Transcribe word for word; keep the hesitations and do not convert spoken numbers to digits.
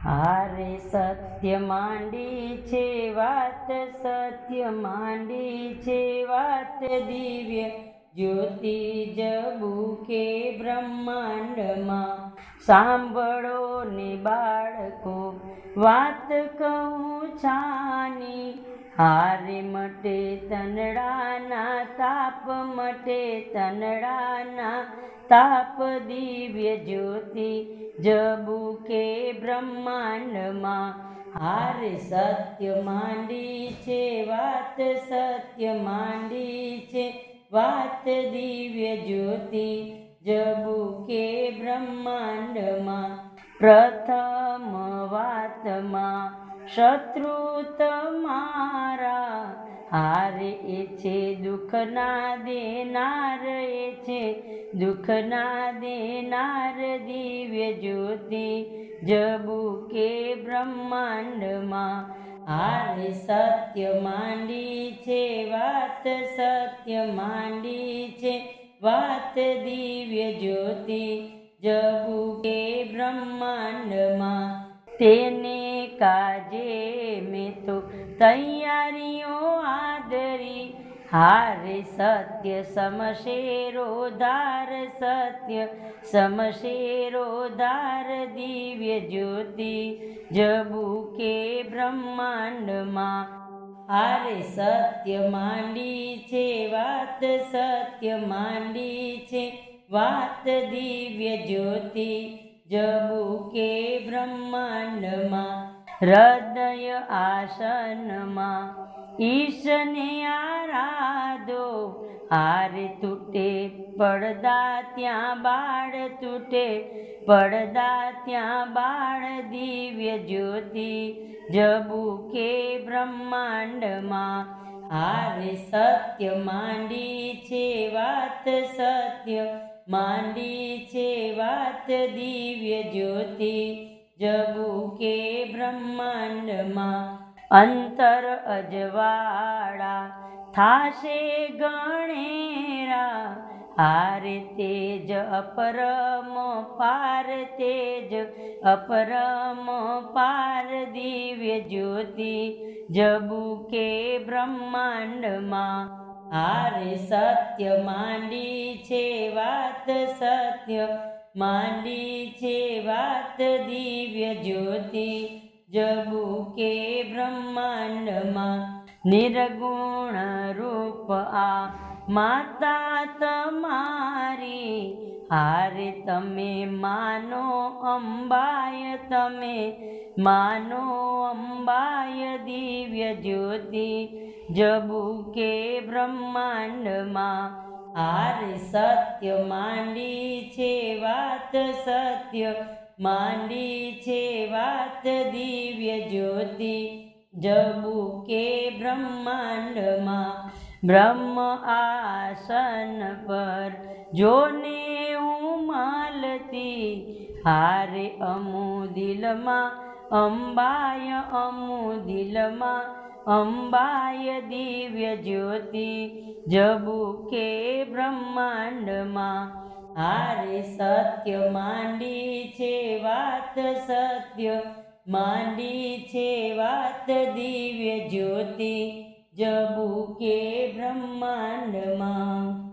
હારે સત્ય માંડી છે વાત, સત્ય માંડી છે વાત, દિવ્ય જ્યોતિ જબુકે બ્રહ્માંડમાં. સાંભળો ને બાળકો વાત કહું છાની, હારે મટે તનડાના તાપ, મટે તનડાના તાપ, દિવ્ય જ્યોતિ જબુકે બ્રહ્માંડમાં. હારે સત્ય માંડી છે વાત, સત્ય માંડી છે વાત, દિવ્ય જ્યોતિ જબુકે બ્રહ્માંડમાં. પ્રથમ વાતમાં શત્રુ તમારા, હારે એ છે દુઃખના દેનાર, એ છે દુઃખના દેનાર, દિવ્ય જ્યોતિ જબુકે બ્રહ્માંડમાં. હારે સત્ય માંડી છે વાત, સત્ય માંડી છે વાત, દિવ્ય જ્યોતિ જબુકે બ્રહ્માંડમાં. તેને કાજે મેં તો તૈયારીઓ આદરી, હારે સત્ય સમશેરો ધાર, સત્ય સમશેરો ધાર, દિવ્ય જ્યોતિ જબુકે બ્રહ્માંડમાં. હારે સત્ય માંડી છે વાત, સત્ય માંડી છે વાત, દિવ્ય જ્યોતિ જબુકે બ્રહ્માંડમાં. હૃદય આસનમાં ઈશને આરાધો, હારે તૂટે પડદા ત્યાં બાળ, તૂટે પડદા ત્યાં બાળ, દિવ્ય જ્યોતિ જબુકે બ્રહ્માંડમાં. હારે સત્ય માંડી છે વાત, સત્ય માંડી છે વાત, દિવ્ય જ્યોતિ જબુકે બ્રહ્માંડમાં. અંતર અજવાળા થાશે ગણેરા, હારે તેજ અપરમ પાર, તેજ અપરમ પાર, દિવ્ય જ્યોતિ જબુકે બ્રહ્માંડમાં. હારે સત્ય માંડી છે વાત, સત્ય માંડી છે વાત, દિવ્ય જ્યોતિ જબુકે બ્રહ્માંડમાં. નિર્ગુણ રૂપ આ માતા તમારી, હારે તમે માનો અંબાય, તમે માનો અંબાય, દિવ્ય જ્યોતિ જબુકે બ્રહ્માંડમાં. હારે સત્ય માંડી છે વાત, સત્ય માંડી છે વાત, દિવ્ય જ્યોતિ જબુકે બ્રહ્માંડમાં. બ્રહ્મ આસન પર જોને ઉમલતી, હારે અમુદિલમાં અંબાય, અમુદિલમાં અંબાય, દિવ્ય જ્યોતિ જબુકે બ્રહ્માંડમાં. હારે સત્ય માંડી છે વાત, સત્ય માંડી છે વાત, દિવ્ય જ્યોતિ જબુકે બ્રહ્માંડમાં.